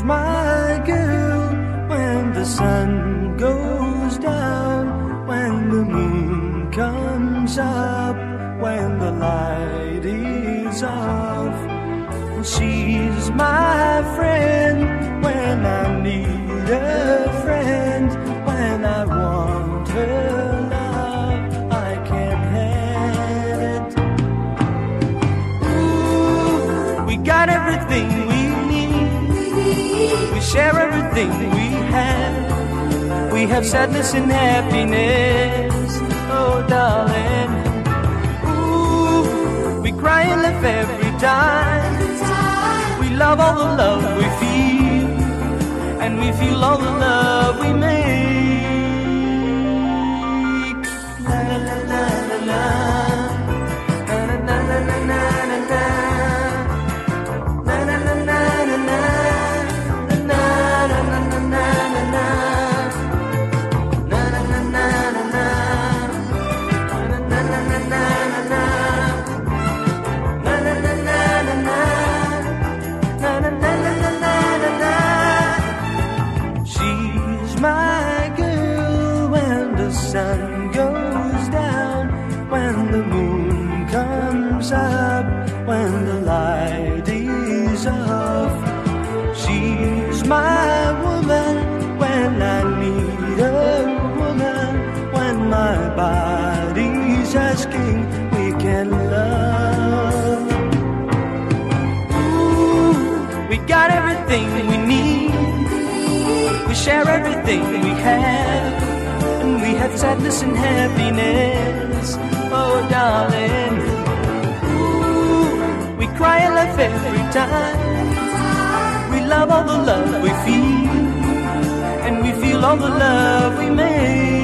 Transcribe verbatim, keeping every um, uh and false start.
She's my girl when the sun goes down, when the moon comes up, when the light is off. She's my friend when I need a friend, when I want her love, I can't have it. Ooh, we got everything we need, we share everything we have. We have sadness and happiness, oh darling. Ooh, we cry and laugh every time. We love all the love we feel, and we feel all the love we make. La la la la la la, la la la la la la, la la la la la la, la la la la la la, la la la la la la, la la la la la la. She's my girl when the sun goes down, when the moon comes up, when the light is off. She's my woman when I need a woman, when my body's asking we can love. We got everything we need, we share everything we have, and we have sadness and happiness, oh darling. Ooh, we cry and laugh every time. We love all the love we feel, and we feel all the love we make.